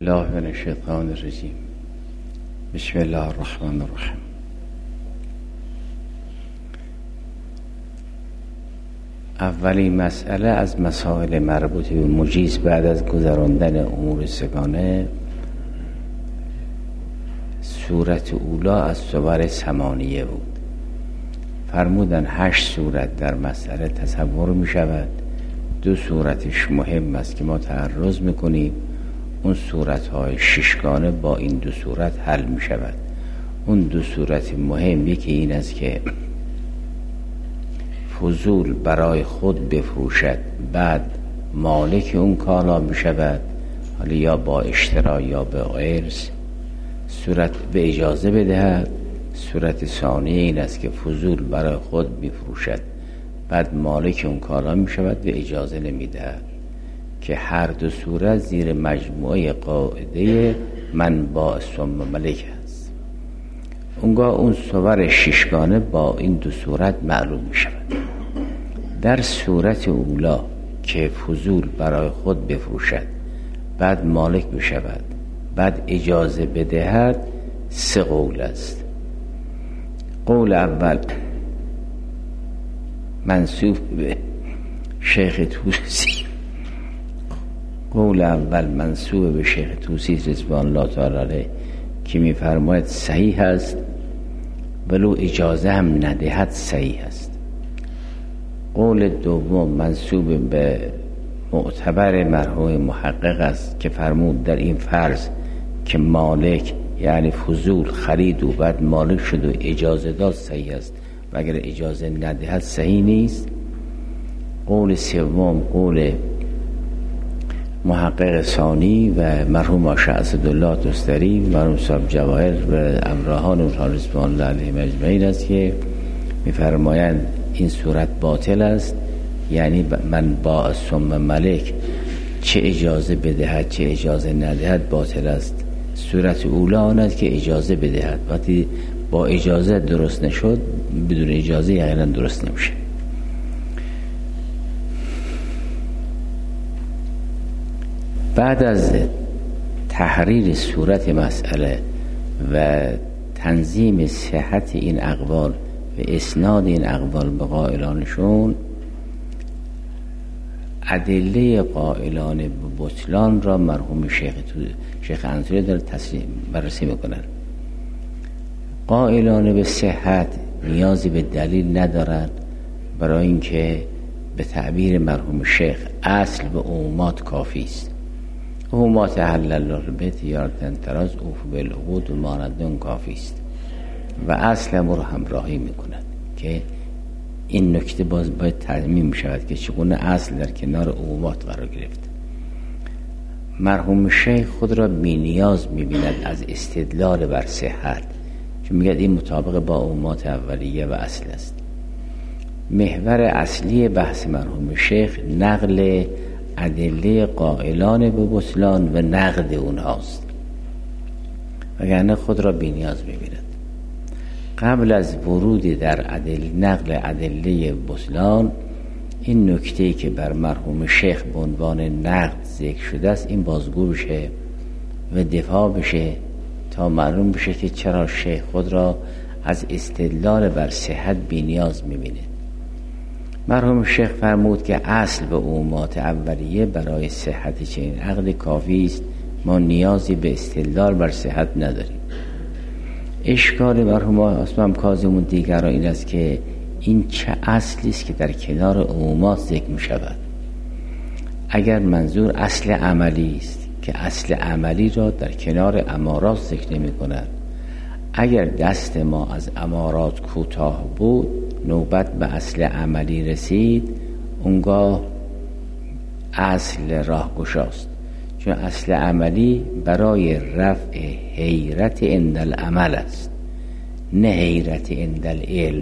الله من الشیطان الرجیم. بسم الله الرحمن الرحیم. اولین مسئله از مسائل مربوط به مجیز بعد از گذراندن امور سگانه، سورت اولا از سور ثمانیه بود. فرمودن 8 سورت در مسئله تصور می شود. 2 سورتش مهم است که ما تعرض میکنیم. اون صورت‌های 6گانه با این 2 صورت حل می شود. اون 2 صورت مهم یکی این است که فضول برای خود بفروشد، بعد مالک اون کالا می شود، حالا یا با اشترا یا به ارث. صورت به اجازه بدهد. صورت ثانیه این است که فضول برای خود بفروشد، بعد مالک اون کالا می شود و اجازه نمی دهد، که هر 2 صورت زیر مجموعه قاعده من با ثم ملک است. اونگاه اون صور 6گانه با این 2 صورت معلوم می شود. در صورت اولا که فضول برای خود بفروشد، بعد مالک بشود، بعد اجازه بدهد، 3 قول است. قول اول منسوب به شیخ توسی، قول اول منسوب به شیخ توسی رضوان الله تعالی علیه که می‌فرماید صحیح است، ولو اجازه هم ندهد صحیح است. قول دوم منسوب به معتبر مرحوم محقق است که فرمود در این فرض که مالک یعنی فضول خرید و بعد مالک شد و اجازه داد صحیح است، و اگر اجازه ندهد صحیح نیست. قول سوم قول محقق ثانی و مرحوم آقا اسدالله دستری، مرحوم صاحب جواهر و امراهان و رضوان الله علیهم اجمعین است که می‌فرمایند این صورت باطل است، یعنی من با ثم ملک چه اجازه بدهد چه اجازه ندهد باطل است. صورت اولا آن است که اجازه بدهد، وقتی با اجازه درست نشد بدون اجازه یقینا درست نمیشه. بعد از تحریر صورت مسئله و تنظیم صحت این اقوال و اسناد این اقوال به قائلانشون، ادله قائلان به بطلان را مرحوم شیخ انصاری داره بررسی میکنن. قائلان به صحت نیازی به دلیل ندارن، برای اینکه به تعبیر مرحوم شیخ اصل به عمومات کافی است. عمومات احل الله به تجارتن تراز اوف بالعقود و ماندون کافی است و اصل ما رو همراهی میکنند که این نکته باید تضمین شود که چگونه اصل در کنار عمومات قرار گرفت. مرحوم شیخ خود را بی نیاز می‌بیند از استدلال بر صحت، چون میگه این مطابق با عمومات اولیه و اصل است. محور اصلی بحث مرحوم شیخ نقل ادله قائلان به بطلان و نقد اونهاست، وگرنه خود را بی نیاز می‌بیند. قبل از ورود در نقل ادله بطلان، این نکته‌ای که بر مرحوم شیخ به عنوان نقد ذکر شده است این بازگو بشه و دفاع بشه تا معلوم بشه که چرا شیخ خود را از استدلال بر صحت بی نیاز می‌بینه. مرحوم شیخ فرمود که اصل به عمومات اولیه برای صحت چنین عقد کافی است، ما نیازی به استدلال بر صحت نداریم. اشکال مرحوم اسمم کاظم دیگران این است که این چه اصلی است که در کنار عمومات ذکر می شود. اگر منظور اصل عملی است که اصل عملی را در کنار امارات ذکر نمی کند، اگر دست ما از امارات کوتاه بود نوبت به اصل عملی رسید، اونگاه اصل راهگشاست، چون اصل عملی برای رفع حیرت عند العمل است، نه حیرت عند العلم.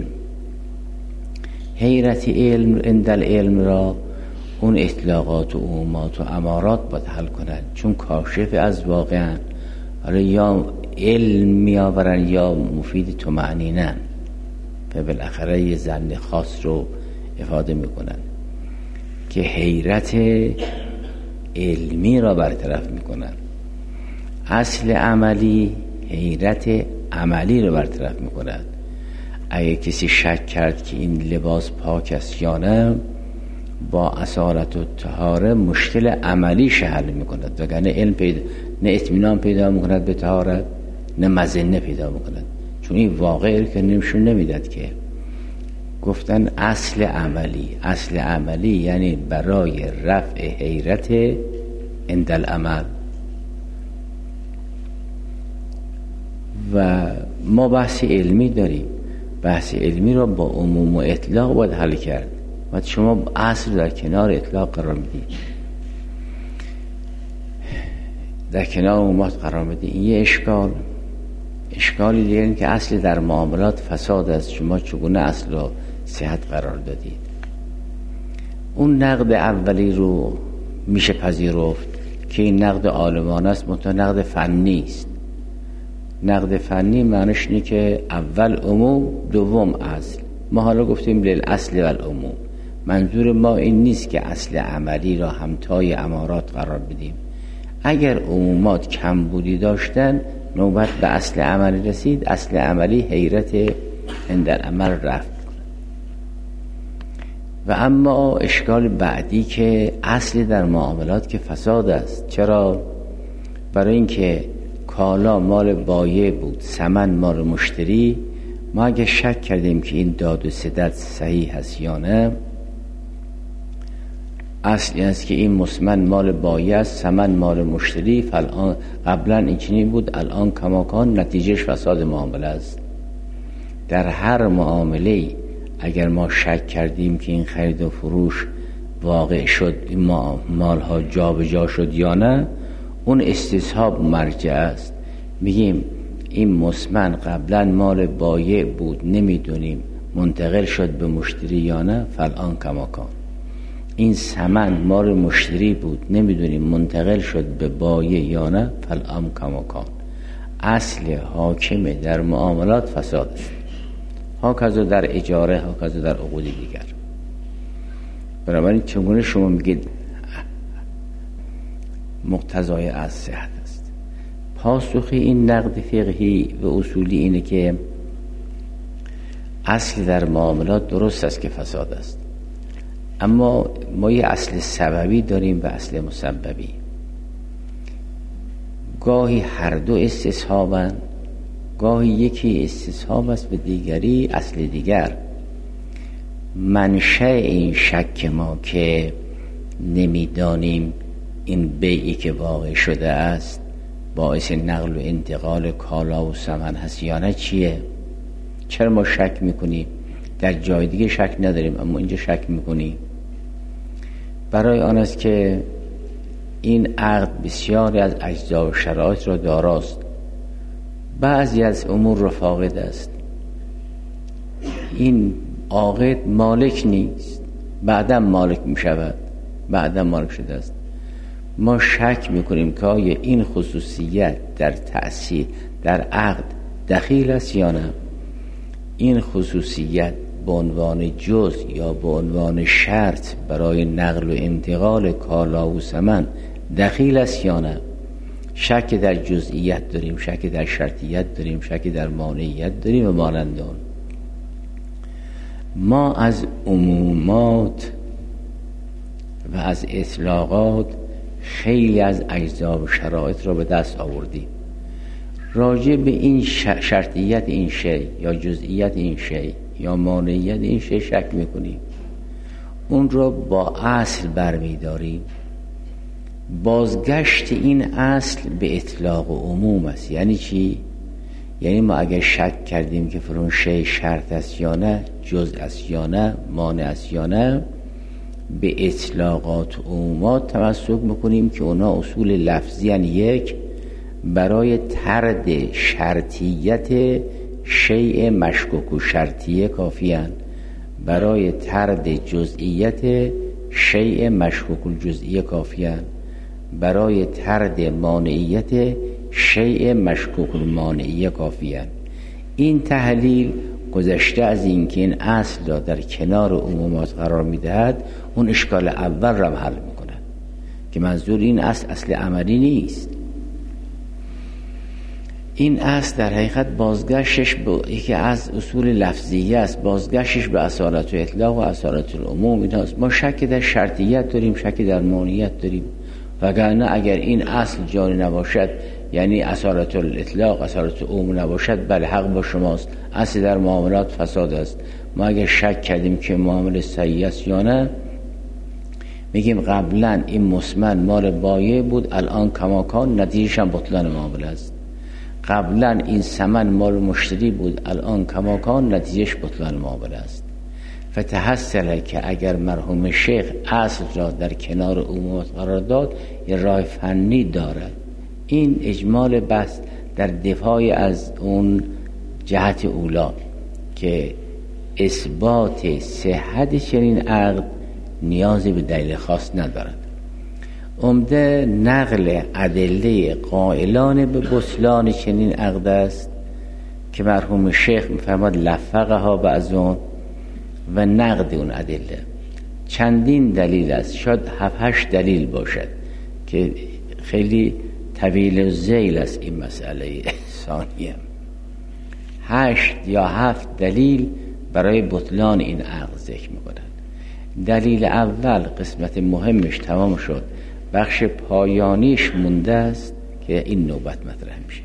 حیرت علم عند العلم را اون اطلاقات و عمومات و امارات باید حل کنند، چون کاشف از واقعا، حالا یا علم می آورن یا مفید طمأنینه و بالاخره یه ظن خاص رو افاده می کنن که حیرت علمی را برطرف می کنن. اصل عملی حیرت عملی رو برطرف میکند. اگه کسی شک کرد که این لباس پاک است یا نه، با اصالت و طهاره مشکل عملیش حل میکند، وگرنه علم پیدا، نه اطمینان پیدا میکند به طهارت، نه مظنه پیدا میکند، چون این واقعی رو که نشون نمیداد. که گفتن اصل عملی، اصل عملی یعنی برای رفع حیرت عند العمل. و ما بحث علمی داریم، بحث علمی رو با عموم و اطلاق باید حل کرد. و شما اصل در کنار اطلاق قرار میدید، در کنار عمومات قرار میدید. این یه اشکالی دیگه این که اصل در معاملات فساد است. شما چگونه اصل رو صحت قرار دادید؟ اون نقد اولی رو میشه پذیرفت که این نقد عالمانه است، منتها نقد فنی است. نقد فنی معنیش اینه که اول عموم، دوم اصل. ما حالا گفتیم للاصل و العموم. منظور ما این نیست که اصل عملی را همتای امارات قرار بدیم. اگر عمومات کمبودی داشتن، نوبت به اصل عملی رسید، اصل عملی حیرت عند العمل رفت. و اما اشکال بعدی که اصل در معاملات که فساد است. چرا؟ برای اینکه کالا مال بایع بود، ثمن مال مشتری. ما اگه شک کردیم که این داد و ستد صحیح هست یا نه، اصلی است که این مسمن مال بایع است، ثمن مال مشتری. فالان قبلا این چنین بود، الان کماکان، نتیجهش فساد معامله است. در هر معامله اگر ما شک کردیم که این خرید و فروش واقع شد، این مالها جا به جا شد یا نه، اون استصحاب مرجع است. میگیم این مسمن قبلا مال بایع بود، نمیدونیم منتقل شد به مشتری یا نه، فالان کماکان. این ثمن مال مشتری بود، نمیدونیم منتقل شد به بایع یا نه، فالان کماکان. اصل حاکم در معاملات فساد است. هاکذا در اجاره، هاکذا در عقود دیگر. بنابراین چگونه شما میگید مقتضای از صحت است؟ پاسخ این نقد فقهی و اصولی اینه که اصل در معاملات درست است که فساد است، اما ما یه اصل سببی داریم و اصل مسببی. گاهی هر دو استصحابند، گاهی یکی استصحاب است و دیگری اصل دیگر. منشأ این شک ما که نمیدانیم این بیعی که واقع شده است باعث نقل و انتقال کالا و ثمن هست یا نه چیه؟ چرا ما شک میکنیم؟ در جای دیگه شک نداریم اما اینجا شک میکنیم. برای آن است که این عقد بسیاری از اجزا و شرایط را داراست، بعضی از امور را فاقد است. این عاقد مالک نیست، بعدا مالک میشود، بعدا مالک شده است. ما شک میکنیم که آیا این خصوصیت در تأثیر در عقد دخیل است یا نه. این خصوصیت به عنوان جزء یا به عنوان شرط برای نقل و انتقال کالا و ثمن دخیل است یا نه. شک در جزئیت داریم، شک در شرطیت داریم، شک در مانعیت داریم و مانند آن. ما از عمومات و از اطلاقات خیلی از اجزا و شرایط را به دست آوردیم. راجع به این شرطیت این شی یا جزئیت این شی یا مانعیت این شی شک میکنیم، اون را با اصل برمیداریم. بازگشت این اصل به اطلاق و عموم است. یعنی چی؟ یعنی ما اگر شک کردیم که فرون شی شرط است یا نه، جزء است یا نه، مانع است یا نه، به اطلاقات و عمومات تمسک میکنیم که اونا اصول لفظی یعنی یک، برای طرد شرطیت شیء مشکوک و شرطیه کافی هستند، برای طرد جزئیت شیء مشکوک و جزئیه کافی هستند، برای طرد مانعیت شیء مشکوک و مانعیه کافی هستند. این تحلیل گذشته از این که این اصل را در کنار عمومات قرار میدهد، اون اشکال اول را حل میکند که منظور این اصل عملی نیست. این اصل در حقیقت بازگشتش به یکی از اصول لفظیه است، بازگشتش به اصالت و اطلاق و اصالت العموم ایناست. ما شک در شرطیت داریم، شک در مانعیت داریم، وگرنه اگر این اصل جاری نباشد، یعنی اصالت الاطلاق اصالت العموم نباشد، بله حق با شماست، اصل در معاملات فساد است. ما اگر شک کردیم که معامله صحیح است یا نه، میگیم قبلا این مسمن مال بایع بود، الان کماکان نتیجهش هم بطلان معامله است. قبلا این ثمن مال مشتری بود، الان کماکان نتیجهش بطلان معامله است. فتحصل که اگر مرحوم شیخ اصل را در کنار عمومات قرار داد، یه راه فنی دارد. این اجمال بحث در دفاع از اون جهت اولا که اثبات صحت چنین عقد نیازی به دلیل خاص ندارد. عمده نقل ادله قائلان به بطلان چنین عقد است که مرحوم شیخ می‌فرماد لفقها بعضون و نقد اون ادله. چندین دلیل است، شاید 7-8 دلیل باشد که خیلی طویل و ذیل است این مسئله ثانیه. 8 یا 7 دلیل برای بطلان این عقد ذکر می‌کنند. دلیل اول قسمت مهمش تمام شد، بخش پایانیش مونده است که این نوبت مطرح میشه.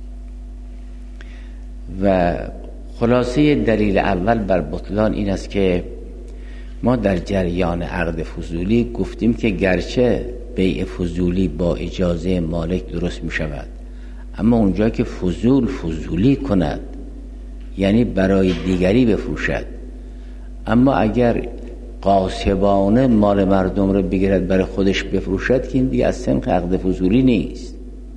و خلاصه دلیل اول بر بطلان این است که ما در جریان عقد فضولی گفتیم که گرچه بیع فضولی با اجازه مالک درست می شود، اما اونجا که فضولی کند، یعنی برای دیگری بفروشد، اما اگر غاصبانه مال مردم رو بگیرد برای خودش بفروشد، که این دیگه از سنخ عقد فضولی نیست.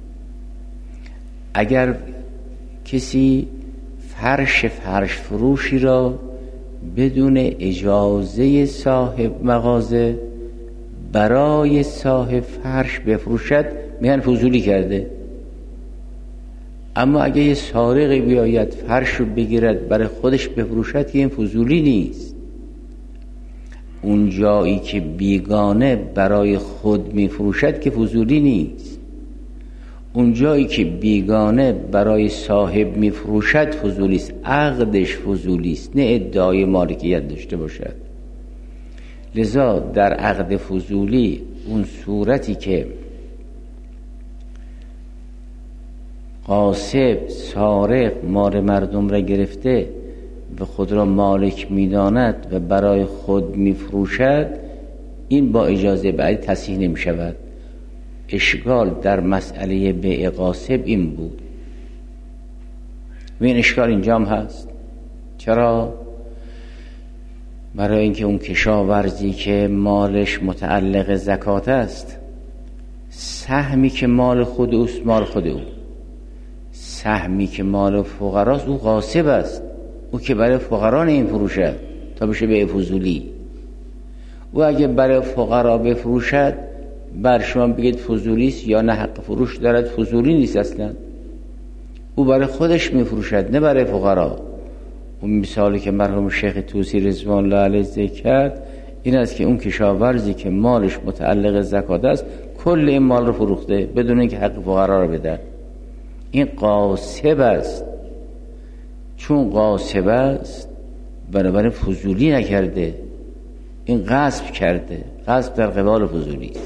اگر کسی فرش فروشی را بدون اجازه صاحب مغازه برای صاحب فرش بفروشد، میگن فضولی کرده. اما اگه یه سارقی بیاید فرش رو بگیرد برای خودش بفروشد، که این فضولی نیست. اون جایی که بیگانه برای خود میفروشد که فضولی نیست. اون جایی که بیگانه برای صاحب میفروشد فضولی است، عقدش فضولی است، نه ادعای مالکیت داشته باشد. لذا در عقد فضولی اون صورتی که غاصب سارق مال مردم را گرفته و خود را مالک میداند و برای خود میفروشد، این با اجازه بعدی تصحیح نمی شود. اشکال در مسئله بیع غاصب این بود و این اشکال اینجا هم هست. چرا؟ برای اینکه اون کشاورزی که مالش متعلق زکات است، سهمی که مال خود اوست مال خود او، سهمی که مال فقراست او غاصب است. او که برای فقرا این فروشد تا بشه بیع فضولی. او اگه برای فقرا بفروشد، بر شما بگید فضولی است یا نه حق فروش دارد، فضولی نیست اصلا. او برای خودش میفروشد نه برای فقرا. اون مثالی که مرحوم شیخ طوسی رضوان الله علیه ذکر کرد این است که اون کشاورزی که مالش متعلق زکات است، کل این مال رو فروخته بدون اینکه حق فقرا رو بده. این غاصب است. چون غاصب است بنابراین فضولی نکرده، این غصب کرده. غصب در قبال فضولی است.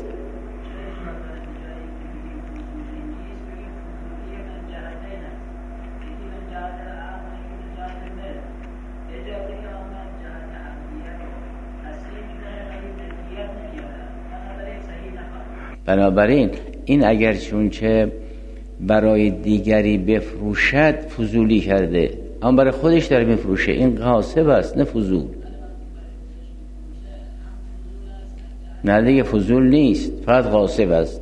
بنابراین این اگر چونچه برای دیگری بفروشد فضولی کرده، اما برای خودش داره میفروشه، این غاصب است نه فضول. نه دیگه فضول نیست، فقط غاصب است.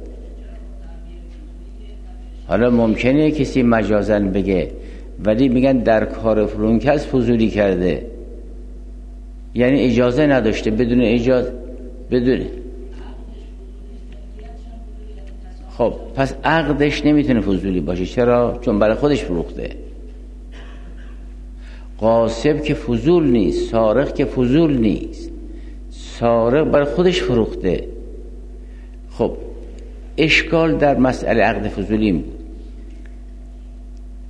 حالا ممکنه کسی مجازاً بگه، ولی میگن در کار فروشکس فضولی کرده، یعنی اجازه نداشته، بدون اجازه خب پس عقدش نمیتونه فضولی باشه. چرا؟ چون برای خودش فروخته. غاصب که فضول نیست، سارق که فضول نیست، سارق برای خودش فروخته. خب اشکال در مسئله عقد فضولی بود.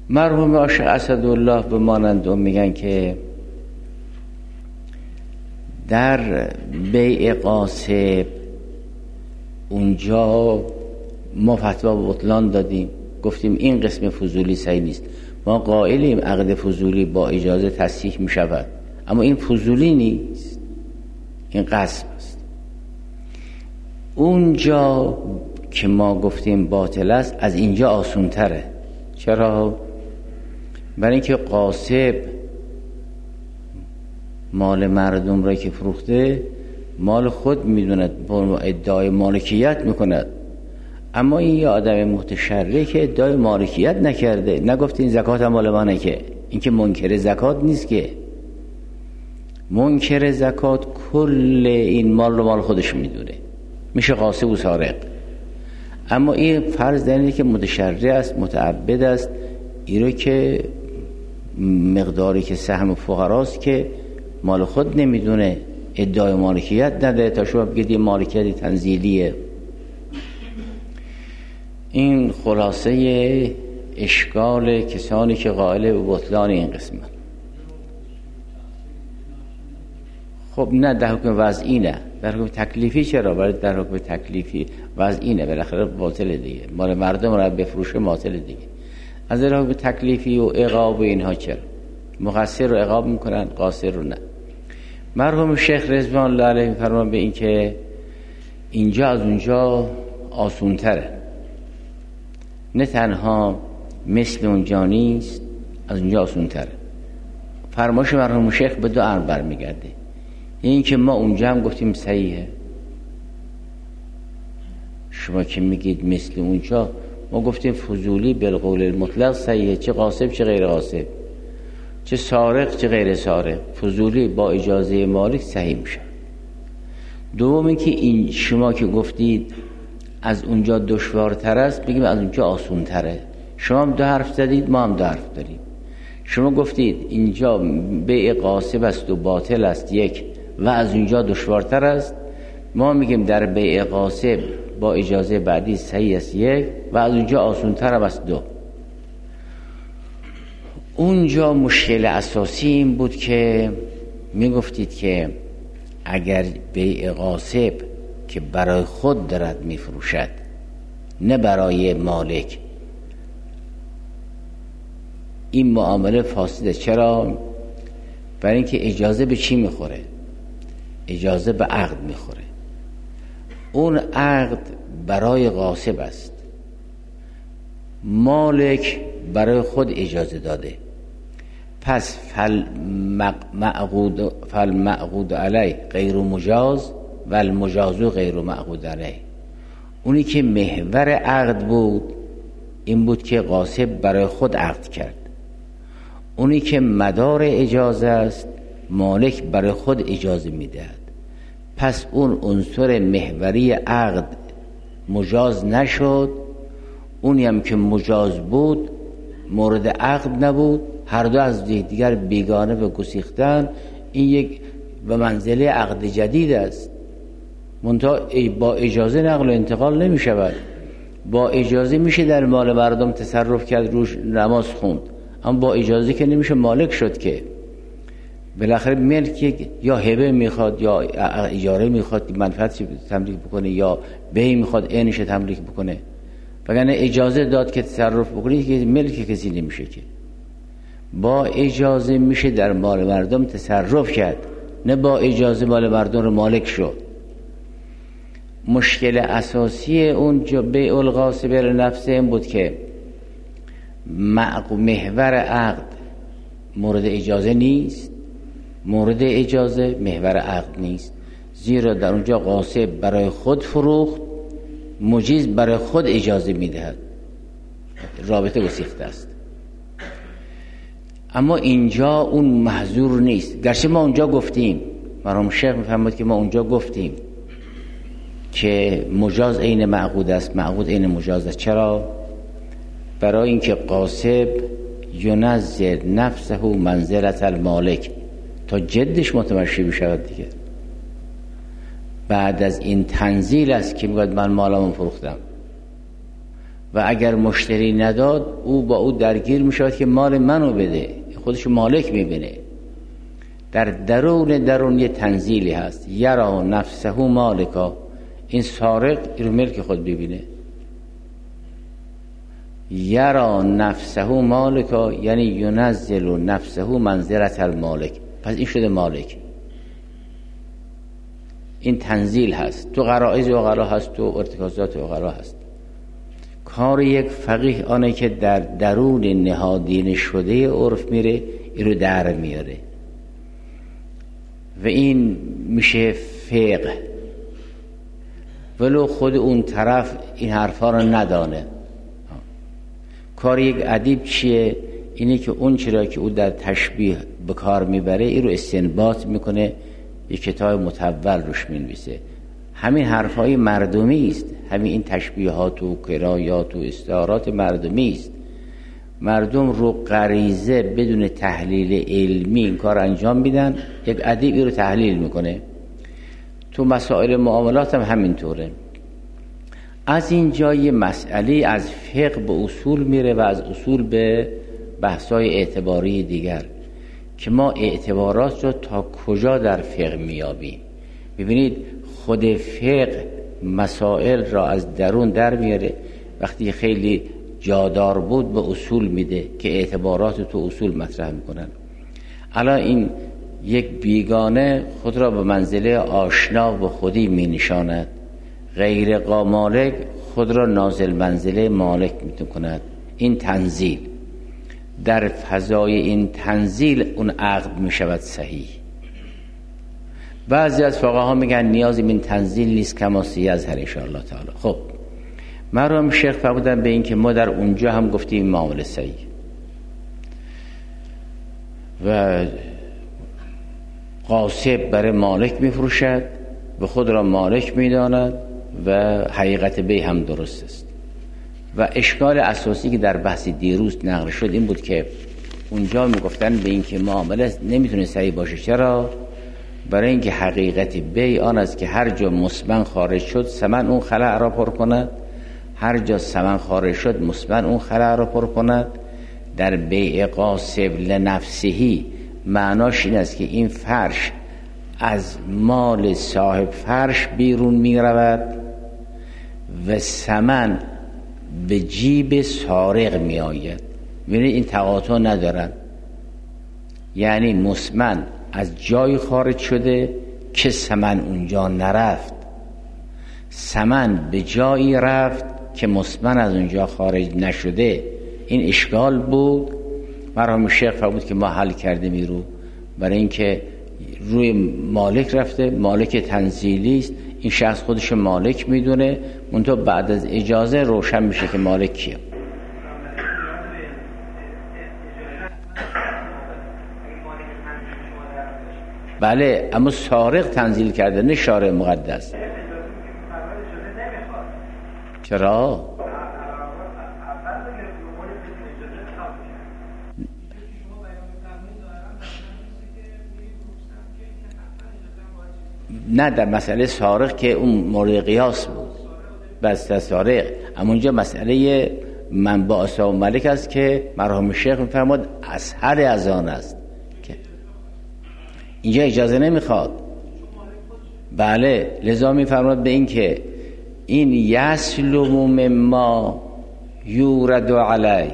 مرحوم عاشق اسدالله به مانند اون میگن که در بیع قاسب اونجا ما فتوا به بطلان دادیم، گفتیم این قسم فضولی صحیح نیست. ما قائلیم عقد فضولی با اجازه تصحیح می شود، اما این فضولی نیست، این قسم است. اونجا که ما گفتیم باطل است از اینجا آسون تره. چرا؟ برای اینکه قاسب مال مردم را که فروخته مال خود میدوند، با ادعای مالکیت میکند، اما این یه آدم متشرع که ادعای مالکیت نکرده، نگفته این زکات مال منه، که این که منکر زکات نیست. که منکر زکات کل این مال رو مال خودش میدونه، میشه قاسب و سارق. اما این فرض در اینه که متشرع است، متعبد است، این رو که مقداری که سهم فقراست که مال خود نمیدونه، ادعای مالکیت نده تا شما بگید این مالکیت تنزیلیه. این خلاصه اشکال کسانی که قائل به بطلان این قسمت. خب نه، در حکم وضعی نه، در حکم تکلیفی چرا؟ برای در حکم تکلیفی وضعی نه، بالاخره باطل دیگه، مال مردم را بفروشه باطل دیگه. از در حکم تکلیفی و عقاب و اینها چرا؟ مقصر رو عقاب میکنن، قاصر رو نه. مرحوم شیخ رضوان الله علیه میفرمان به این که اینجا از اونجا آسون تره، نه تنها مثل اونجا نیست، از اونجا آسون تره. فرمایش مرحوم شیخ به دو امر برمیگرده. این که ما اونجا هم گفتیم صحیحه، شما که میگید مثل اونجا، ما گفتیم فضولی بالقول المطلق صحیحه، چه قاسب چه غیر قاسب، چه سارق چه غیر سارق، فضولی با اجازه مالک صحیح میشه. دوم این که این شما که گفتید از اونجا دشوارتر است، بگیم از اونجا آسون تره. شما هم دو حرف زدید، ما هم دو حرف داریم. شما گفتید اینجا بیع قاسب است و باطل است یک، و از اونجا دشوارتر است. ما میگیم در بیع قاسب با اجازه بعدی صحیح است یک، و از اونجا آسون تر است دو. اونجا مشکل اساسی این بود که میگفتید که اگر بیع قاسب که برای خود دارد میفروشد نه برای مالک، این معامله فاسده. چرا؟ برای اینکه اجازه به چی میخوره؟ اجازه به عقد میخوره. اون عقد برای قاسب است، مالک برای خود اجازه داده، پس فالمعقود علیه غیر مجاز و المجاز غیر معقود علیه. اونی که محور عقد بود این بود که قاسب برای خود عقد کرد. اونی که مدار اجازه است مالک برای خود اجازه میدهد. پس اون عنصر محوری عقد مجاز نشد، اونی هم که مجاز بود مورد عقد نبود، هر دو از دیگر بیگانه و گسیختن. این یک به منزله عقد جدید است، منتها با اجازه نقل و انتقال نمی شود. با اجازه میشه در مال مردم تصرف کرد، روش نماز خوند، اما با اجازه که نمیشه مالک شد. که بالاخره ملک یا هبه میخواد یا اجاره میخواد منفعت تملیک بکنه، یا بی میخواد عینش تملیک بکنه، وگرنه اجازه داد که تصرف بکنه که ملک کسی نمیشه. که با اجازه میشه در مال مردم تصرف کرد، نه با اجازه مال مردم رو مالک شد. مشکل اساسی اونجا بیع القاسب لنفسه این بود که محور عقد مورد اجازه نیست، مورد اجازه محور عقد نیست، زیرا در اونجا قاسب برای خود فروخت، مجیز برای خود اجازه میدهد، رابطه گسیخته است. اما اینجا اون محظور نیست. گرچه ما اونجا گفتیم، مرحوم شیخ میفرماید که ما اونجا گفتیم که مجاز عین معقود است، معقود عین مجاز است. چرا؟ برای اینکه قاسب ینزل نفسه منزلت المالک، تا جدش متمشی بشود دیگه. بعد از این تنزیل است که میگوید من مالمو فروختم. و اگر مشتری نداد او با او درگیر میشود که مال منو بده، خودش مالک میبینه. در درون یه تنزیلی هست، یرا نفسه مالکا. این سارق این رو ملک خود ببینه. یرا نفسه مالکا یعنی ینزل نفسه منزلت المالک، پس این شده مالک. این تنزیل هست، تو غرائز عقلا هست، تو ارتکازات عقلا هست. کار یک فقیه آنه که در درون نهادین شده عرف میره این رو در میاره و این میشه فقه، ولو خود اون طرف این حرفا رو ندانه. کار یک ادیب چیه؟ اینه که اون چرا که او در تشبیه به کار میبره این رو استنباط میکنه، یک کتاب متول روش مینویسه. همین حرفای مردمی است، همین این تشبیهات و کرایات و استعارات مردمی است. مردم رو غریزه بدون تحلیل علمی این کار انجام میدن، یک ادیب این رو تحلیل میکنه. تو مسائل معاملات هم همینطوره. از این جای مسئله از فقه به اصول میره و از اصول به بحثای اعتباری دیگر که ما اعتبارات رو تا کجا در فقه میابیم. ببینید خود فقه مسائل را از درون در میاره، وقتی خیلی جادار بود به اصول میده که اعتبارات تو اصول مطرح میکنن. الان این یک بیگانه خود را به منزله آشنا به خودی می نشاند، غیر مالک خود را نازل منزله مالک می کند. این تنزیل، در فضای این تنزیل اون عقد می شود صحیح. بعضی از فقها میگن نیازی من تنزیل نیست، کما سیظهر ان شاء الله تعالی. خب مرحوم شیخ فرمودن به این که ما در اونجا هم گفتیم معامله صحیح و غاصب برای مالک میفروشد و خود را مالک میداند و حقیقت بیع هم درست است. و اشکال اساسی که در بحث دیروز نقل شد این بود که اونجا میگفتن به این که معامله نمیتونه صحیح باشه. چرا؟ برای اینکه حقیقت بیع آن است که هر جا مثمن خارج شد ثمن اون خلأ را پر کند، هر جا ثمن خارج شد مثمن اون خلأ را پر کند. در بیع غاصب لنفسهی معناش این است که این فرش از مال صاحب فرش بیرون می رود و ثمن به جیب سارق می آید. ببینید این تقاطع ندارن، یعنی مثمن از جای خارج شده که ثمن اونجا نرفت، ثمن به جایی رفت که مثمن از اونجا خارج نشده. این اشکال بود. مرحوم شیخ فرمود که ما حل کردیم رو، برای اینکه روی مالک رفته، مالک تنزیلی است، این شخص خودش مالک میدونه، منتها بعد از اجازه روشن میشه که مالک کیه. بله، اما سارق تنزیل کرده نه شارع مقدس. چرا؟ نه، در مسئله سارق که اون مورد قیاس بود بس سارق، اما اونجا مسئله منبع و ملک است که مرحوم شیخ میفرماد اصحر از آن است که اینجا اجازه نمیخواد. بله، لذا میفرماد به این که این یسلم مما یورد علی.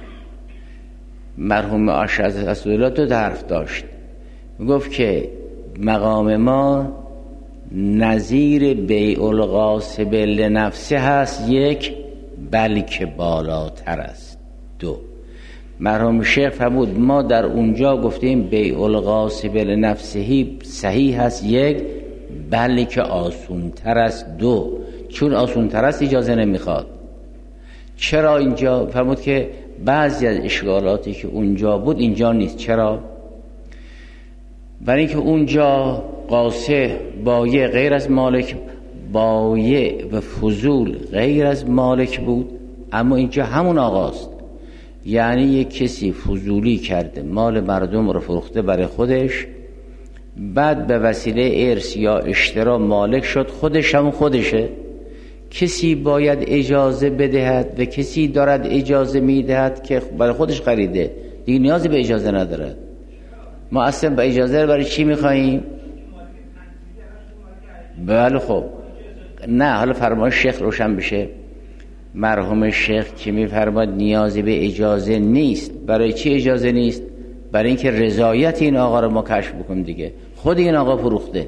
مرحوم اشعث اسدالله تو حرف داشت، میگفت که مقام ما نظیر بیع الغاصب لنفسه هست، یک، بلکه بالاتر است. دو، مرحوم شیخ فرمود ما در اونجا گفتیم بیع الغاصب لنفسه صحیح هست، یک، بلکه آسونتر است. دو، چون آسونتر است اجازه نمیخواد. چرا اینجا؟ فرمود که بعضی از اشکالاتی که اونجا بود اینجا نیست. چرا؟ برای اینکه اونجا قاصه بایع غیر از مالک، بایع و فضول غیر از مالک بود، اما اینجا همون آقاست. یعنی یک کسی فضولی کرده، مال مردم رو فروخته برای خودش، بعد به وسیله ارث یا اشترا مالک شد، خودش هم خودشه کسی باید اجازه بدهد و کسی دارد اجازه میدهد که برای خودش خریده، دیگه نیازی به اجازه ندارد. ما اصلا به اجازه برای چی میخواییم؟ بله خب نه، حالا فرمایش شیخ روشن بشه. مرحوم شیخ که میفرماد نیازی به اجازه نیست. برای چی اجازه نیست؟ برای اینکه رضایت این آقا رو ما کشف بکنیم دیگه. خود این آقا فروخته،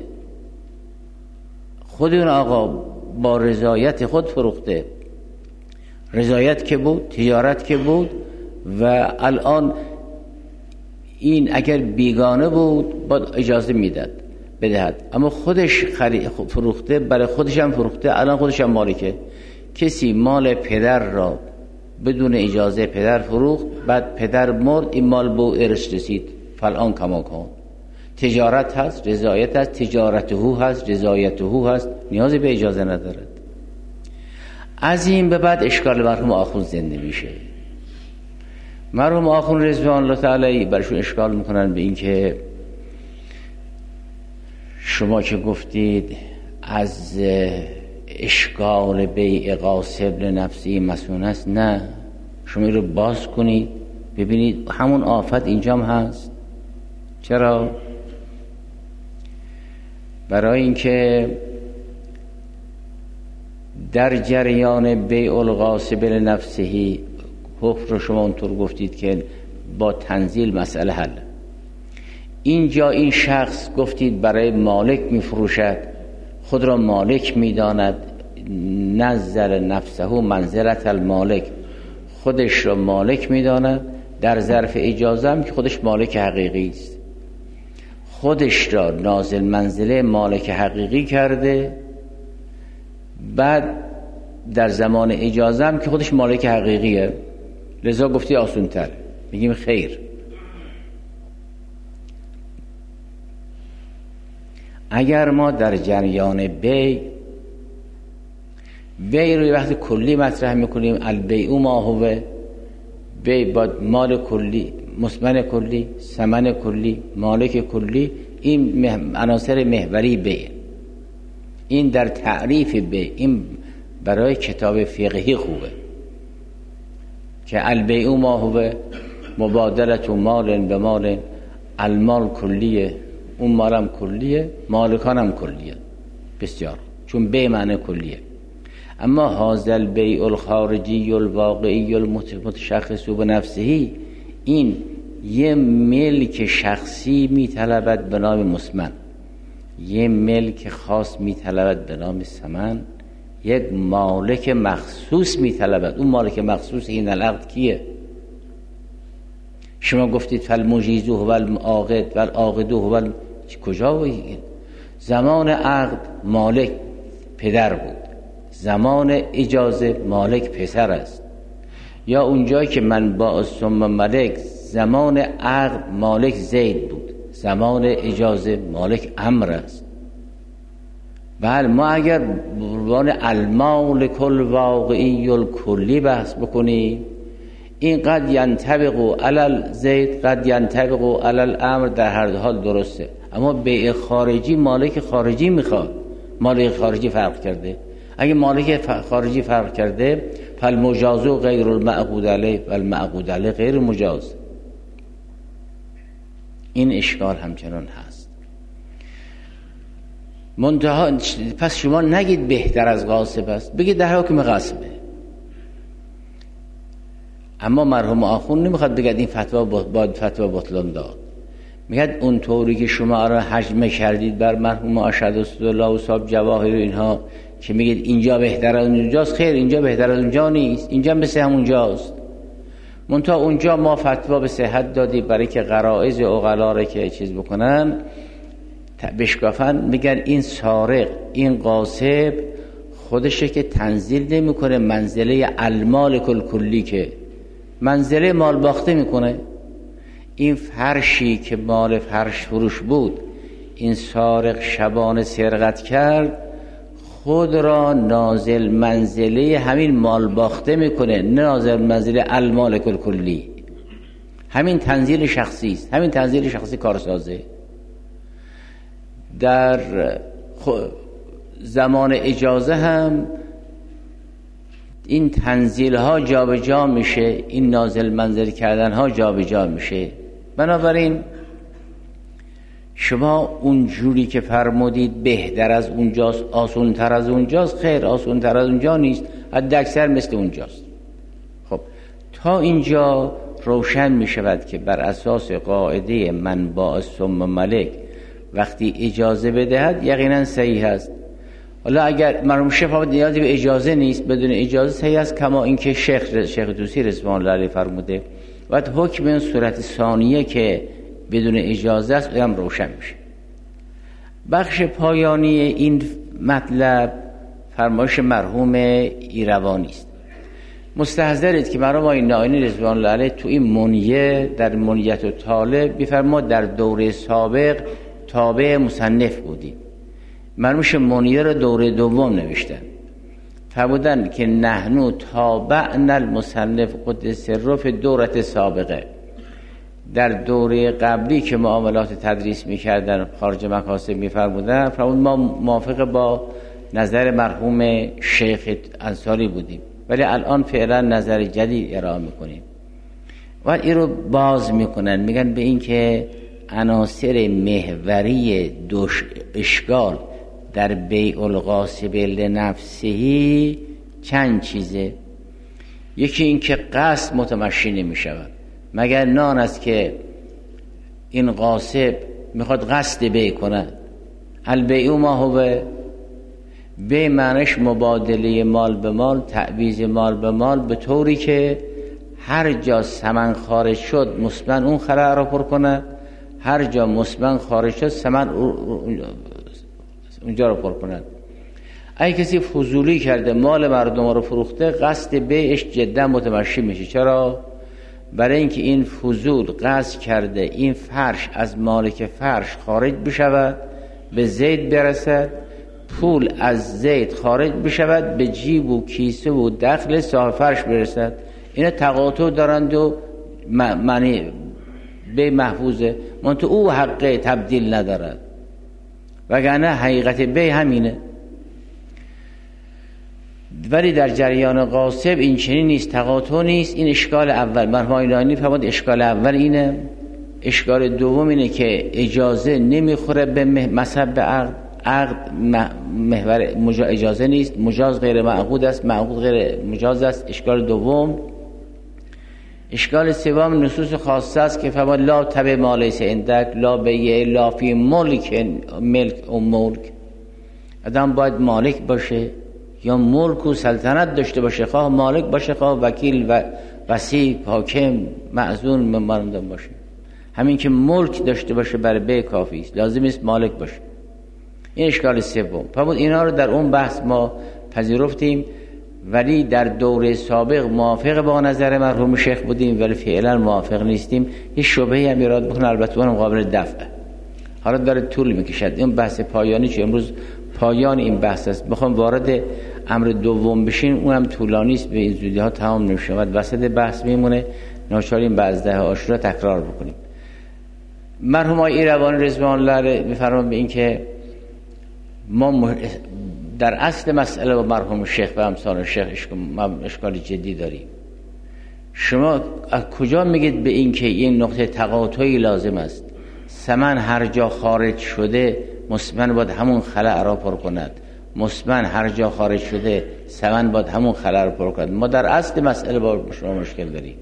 خود این آقا با رضایت خود فروخته. رضایت که بود، تجارت که بود، و الان این اگر بیگانه بود با اجازه میداد بدهد، اما خودش فروخته، برای خودش هم فروخته، الان خودش هم مالکه. کسی مال پدر را بدون اجازه پدر فروخت، بعد پدر مرد، این مال به ارث رسید، فالان کما کن. تجارت هست، رضایت هست، تجارته هست، رضایته هست، نیازی به اجازه ندارد. از این به بعد اشکال مرحوم آخوند زنده میشه. مرحوم آخوند رضوان الله تعالی برشون اشکال میکنن به این که شما که گفتید از اشکال بیع غاصب لنفسی مسئول است، نه، شما این رو باز کنید ببینید همون آفت اینجا هم هست. چرا؟ برای اینکه در جریان بیع الغاصب لنفسه حکم رو شما اونطور گفتید که با تنزیل مسئله حل. اینجا این شخص گفتید برای مالک میفروشد، خود را مالک میداند، نزل نفسه منزلت المالک، خودش را مالک میداند، در ظرف اجازه هم که خودش مالک حقیقی است، خودش را نازل منزله مالک حقیقی کرده، بعد در زمان اجازه هم که خودش مالک حقیقیه. لذا گفتی آسون تر، میگیم خیر. اگر ما در جریان بیع روی وقت کلی مطرح میکنیم، البیع ما هو، بیع با مال کلی، مثمن کلی، ثمن کلی، مالک کلی، این عناصر محوری بیع. این در تعریف بیع، این برای کتاب فقهی خوبه که البیع ما هو مبادلت مال به مال، المال کلیه، اون مالم کلیه، مالکانم کلیه. بسیار، چون بیع معنی کلیه. اما هذا البیع الخارجی الواقعی المتشخص بنفسه، این یه ملک شخصی میطلبد به نام مثمن، یه ملک خاص میطلبد به نام ثمن، یک مالک مخصوص میطلبد. اون مالک مخصوص این العقد کیه؟ شما گفتید فالمجیز هو العاقد والعاقد هو کجا بود؟ زمان عقد مالک پدر بود، زمان اجازه مالک پسر است. یا اونجایی که من با ثم ملک، زمان عقد مالک زید بود، زمان اجازه مالک عمرو است. بله، ما اگر بروان المالک الواقعی الکلی بحث بکنیم، این قد ینطبق علی زید، قد ینطبق علی الامر، در هر دو حال درسته. اما بیع خارجی مالک خارجی میخواد، مالک خارجی فرق کرده. اگه مالک خارجی فرق کرده، فالمجاز غیر المعقود علیه و المعقود علیه غیر مجاز. این اشکال همچنان هست. منتها پس شما نگید بهتر از غاصب است، بگید در حکم غصبه. اما مرحوم آخوند نمیخواد بگید این فتوا باید فتوا بطلان داد. میگه اون طوری که شما را حجمه کردید بر مرحوم ارشدالله و صاحب جواهر اینها که میگید اینجا بهتر از اونجاست، خیر، اینجا بهتر از اونجا نیست، اینجا مثل همونجاست. منتها اونجا ما فتوا به صحت دادی برای که غرائز عقلا را که چیز بکنن بشکافن. میگن این سارق، این غاصب خودشه که تنزیل نمیکنه منزله المالک الکلی، که منزله مال باخته میکنه. این فرشی که مال فرش فروش بود، این سارق شبانه سرقت کرد، خود را نازل منزله همین مال باخته میکنه، نه نازل منزله المالک الکلی. همین تنزیل شخصی است، همین تنزیل شخصی کارسازه. در زمان اجازه هم این تنزیل ها جابجا میشه، این نازل منزل کردن ها جابجا میشه. بنابراین شما اون جوری که فرمودید بهتر از اونجاست، آسان‌تر از اونجاست، خیر، آسان‌تر از اونجا نیست، حداکثر مثل اونجاست. خب تا اینجا روشن می شود که بر اساس قاعده من باعث ثم ملک وقتی اجازه بدهد یقینا صحیح است. حالا اگر مرحوم شیخ نیازی به اجازه نیست، بدون اجازه صحیح است، کما اینکه شیخ طوسی رضوان الله علیه فرموده. و حکم این صورت ثانیه که بدون اجازه است هم روشن میشه. بخش پایانی این مطلب فرمایش مرحوم ایروانی است. مستحضرید که مرحوم آقای نائینی رضوان الله علیه تو این منیه در منیت و طالب بیفرماد در دوره سابق تابع مصنف بودیم. مرموش منیه رو دوره دوم نوشتن، فرمودن که نحنو تابعنا المصنف قدس سره فی دورت سابقه. در دوره قبلی که معاملات تدریس میکردن خارج مکاسب میفرمودن، فرمود ما موافق با نظر مرحوم شیخ انصاری بودیم، ولی الان فعلا نظر جدید ارائه میکنیم. و این رو باز میکنن، میگن به این که عناصر محوری اشکال در بیع الغاصب لنفسه چند چیزه. یکی این که قصد متمشی نمی شود، مگر نان است که این غاصب میخواد قصد بیع کند. البیع ما هو بیع معنیش مبادله مال به مال، تعویض مال به مال، به طوری که هر جا ثمن خارج شد مثمن اون خلأ را پر کند، هر جا مثمن خارج شد ثمن اونجا رو پر کند. اگه کسی فضولی کرده مال مردم رو فروخته، قصد بیعش جدا متمشی میشه. چرا؟ برای اینکه این فضول قصد کرده این فرش از مالک فرش خارج بشود، به زید برسد، پول از زید خارج بشود، به جیب و کیسه و دخل صاحب فرش برسد. اینا تقاطع دارند و معنی به محفوظه، منتها او حق تبدیل ندارد، وگرنه حقیقت بیع همینه. ولی در جریان غاصب این چنین نیست، تقاطع نیست. این اشکال اول. مرحوم ایلانی فرمود اشکال اول اینه. اشکال دوم اینه که اجازه نمیخوره به مصب عقد محور اجازه نیست، مجاز غیر معقود است، معقود غیر مجاز است. اشکال دوم. اشکال سوم نصوص خاصه است که فرمود لا تبع ما لیس عندک، لا بیع لا فی ملک و ملک. آدم باید مالک باشه یا ملک و سلطنت داشته باشه، خواه مالک باشه خواه وکیل و وصی حاکم معزون مماندن باشه. همین که ملک داشته باشه برای بیع کافی است، لازم است مالک باشه. این اشکال سوم. فرمود اینا رو در اون بحث ما پذیرفتیم، ولی در دوره سابق موافق با نظر مرحوم شیخ بودیم، ولی فعلا موافق نیستیم. یه شبهه هم ایراد بکنه، البته اونم قابل دفعه. حالا داره طول میکشد این بحث پایانی، چه امروز پایان این بحث است. بخوام وارد امر دوم بشین اونم طولانی است، به این زودی ها تمام نمیشه، وسط بحث میمونه، ناچاریم بعد ده عاشورا تکرار بکنیم. مرحوم آقای ایروانی رضوان الله علیه میفرمایند به این که ما در اصل مسئله با مرحوم شیخ و امثال شیخ اشکال جدی داریم. شما از کجا میگید به این که این نقطه تقاطعی لازم است؟ ثمن هر جا خارج شده مثمن باید همون خلأ را پر کند، مثمن هر جا خارج شده ثمن باید همون خلأ را پر کند. ما در اصل مسئله با شما مشکل داریم.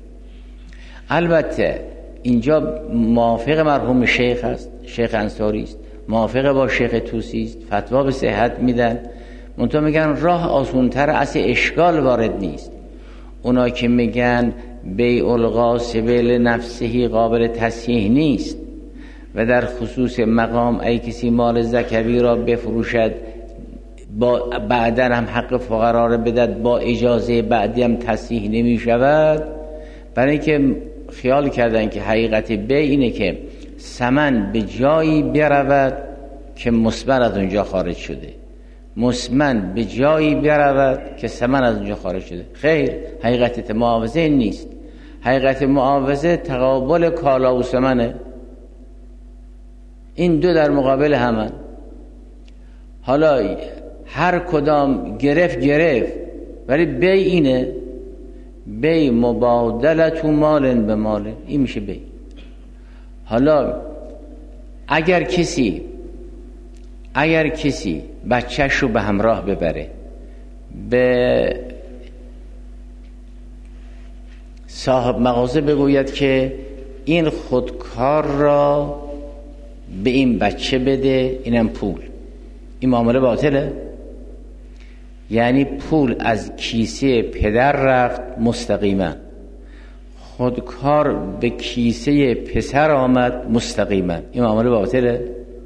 البته اینجا موافق مرحوم شیخ است، شیخ انصاری است، موافق با شیخ طوسی است، فتوا به صحت میدن، منتها میگن راه آسان‌تر، اصل اشکال وارد نیست. اونا که میگن بیع الغاصب لنفسه قابل تصحیح نیست و در خصوص مقام ای کسی مال زکوی را بفروشد بعدا هم حق فقرا را بدهد با اجازه بعدی هم تصحیح نمی شود، برای اینکه خیال کردن که حقیقت بیع اینه که ثمن به جایی برود که مثمن از اونجا خارج شده، مثمن به جایی برود که ثمن از اونجا خارج شده. خیر، حقیقت معاوضه نیست. حقیقت معاوضه تقابل کالا و ثمنه، این دو در مقابل همن. حالا هر کدام گرفت ولی بی اینه، بی مبادلت مال به مال، این میشه بی. حالا اگر کسی بچهش رو به همراه ببره، به صاحب مغازه بگوید که این خودکار را به این بچه بده، اینم پول، این معامله باطله؟ یعنی پول از کیسه پدر رفت مستقیما، خودکار به کیسه پسر آمد مستقیما، این معامله باطله؟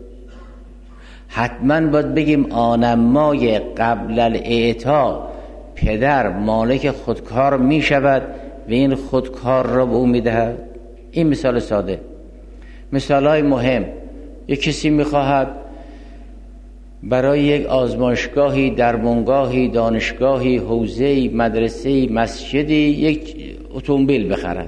حتما باید بگیم آنمای قبل الاعطا پدر مالک خودکار می شود و این خودکار را به او می دهد. این مثال ساده. مثالهای مهم، یک کسی می خواهد برای یک آزمایشگاهی، درمانگاهی، دانشگاهی، حوزه‌ای، مدرسه‌ای، مسجدی یک اتومبیل بخرد.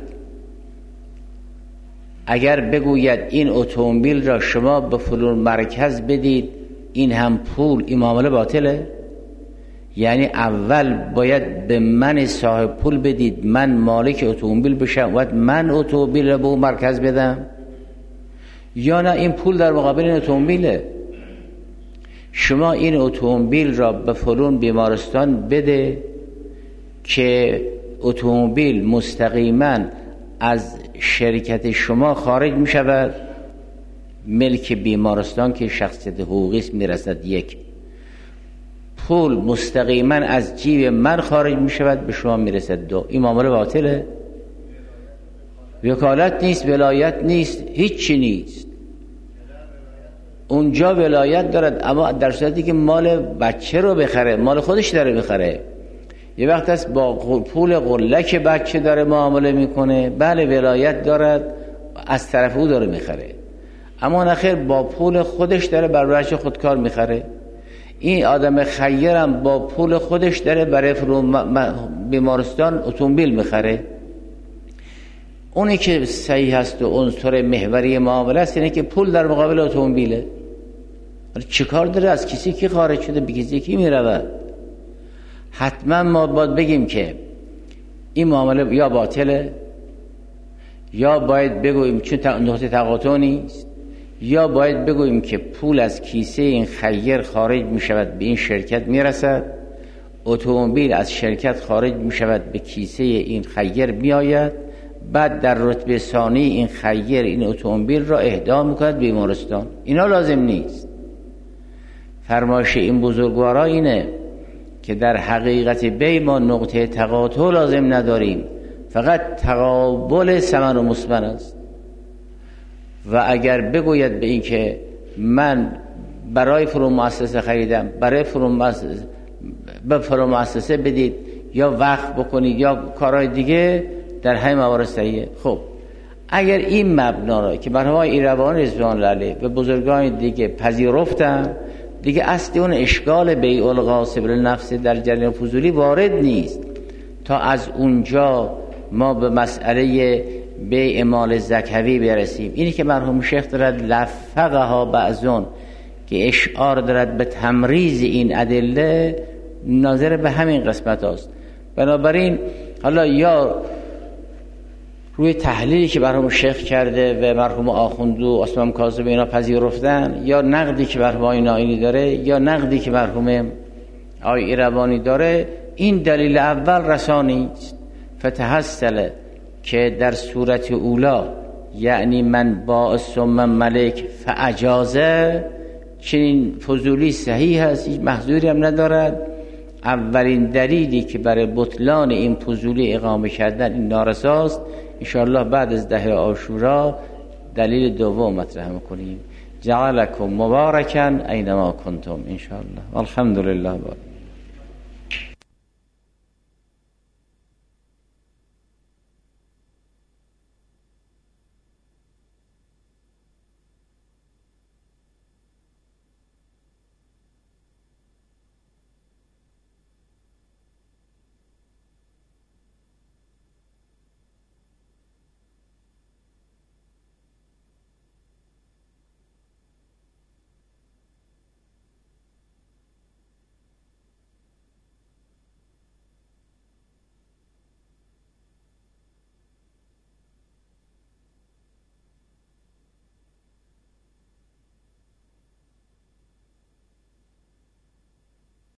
اگر بگوید این اتومبیل را شما به فلان مرکز بدید، این هم پول، این معامله باطله؟ یعنی اول باید به من صاحب پول بدید، من مالک اتومبیل بشم و من اتومبیل را به اون مرکز بدم، یا نه این پول در مقابل این اتومبیله؟ شما این اتومبیل را به فلان بیمارستان بده که اتومبیل مستقیما از شرکت شما خارج می شود، ملک بیمارستان که شخصیت حقوقی است میرسد. یک، پول مستقیما از جیب من خارج می شود به شما میرسد. دو، این معامله باطله؟ وکالت نیست، ولایت نیست، هیچی نیست. اونجا ولایت دارد، اما در صورتی که مال بچه رو بخره، مال خودش داره بخره. یه وقت است با پول قلک بچه داره معامله میکنه، بله ولایت دارد، از طرف او داره میخره، اما نخیر با پول خودش داره بر بچه خودکار میخره. این آدم خیرم با پول خودش داره برای بیمارستان اتومبیل میخره. اونی که صحیح هست و عنصر محوری معامله است اینه که پول در مقابل اتومبیله. چه کار داره؟ از کسی کی خارج شده به کسی کی میرود؟ حتما ما باید بگیم که این معامله یا باطله، یا باید بگوییم چون نقطه تقاطع نیست، یا باید بگوییم که پول از کیسه این خیر خارج می شود به این شرکت می رسد، اتومبیل از شرکت خارج می شود به کیسه این خیر می آید، بعد در رتبه ثانی این خیر این اتومبیل را اهدا می کند بیمارستان. اینا لازم نیست. فرمایش این بزرگوارا اینه که در حقیقت بی ما نقطه تقاطع لازم نداریم، فقط تقابل ثمن و مثمن است. و اگر بگوید به این که من برای فرو مؤسسه خریدم، برای فرو مؤسسه بدید یا وقف بکنید یا کارهای دیگه، در همه موارد صحیحه. خب اگر این مبنا را که مرحوم ایروانی رضوان الله علیه و بزرگان دیگه پذیرفتن، دیگه اصل اون اشکال بیع الغاصب للنفس در جریان فضولی وارد نیست. تا از اونجا ما به مسئله بیع مال زکوی برسیم. اینی که مرحوم شیخ دارد لفقها بعضون که اشعار دارد به تمریز این ادله، ناظر به همین قسمت هست. بنابراین حالا یا روی تحلیلی که مرحوم شیخ کرده و مرحوم آخوندو عثمان کاظمی اینا پذیرفتن، یا نقدی که مرحوم آقای نائینی داره، یا نقدی که مرحوم آقای ایروانی داره، این دلیل اول رسانی است. فتحصل که در صورت اولا یعنی من باعث و من ملک فاجازه، چنین فضولی صحیح هست، هیچ محظوری هم ندارد. اولین دلیلی که برای بطلان این فضولی اقامه کردن این نارساست. انشاءالله بعد از 10 عاشورا دلیل دوم مطرح می‌کنیم. جعلکم مبارکا اینما کنتم انشاءالله. والحمدلله.